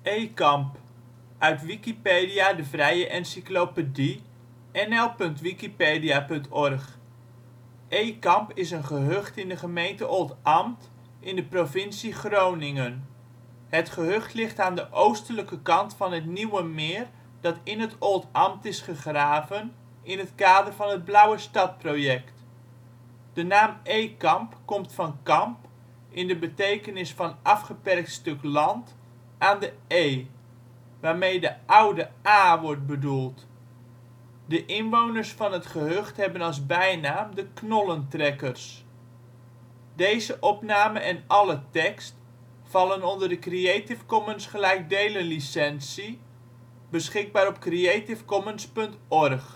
Ekamp, uit Wikipedia, de vrije encyclopedie. nl.wikipedia.org. Ekamp is een gehucht in de gemeente Oldambt in de provincie Groningen. Het gehucht ligt aan de oostelijke kant van het nieuwe meer dat in het Oldambt is gegraven in het kader van het Blauwestad-project. De naam Ekamp komt van kamp, in de betekenis van afgeperkt stuk land aan de waarmee de Oude Ae wordt bedoeld. De inwoners van het gehucht hebben als bijnaam de Knollentrekkers. Deze opname en alle tekst vallen onder de Creative Commons gelijkdelen licentie. Beschikbaar op creativecommons.org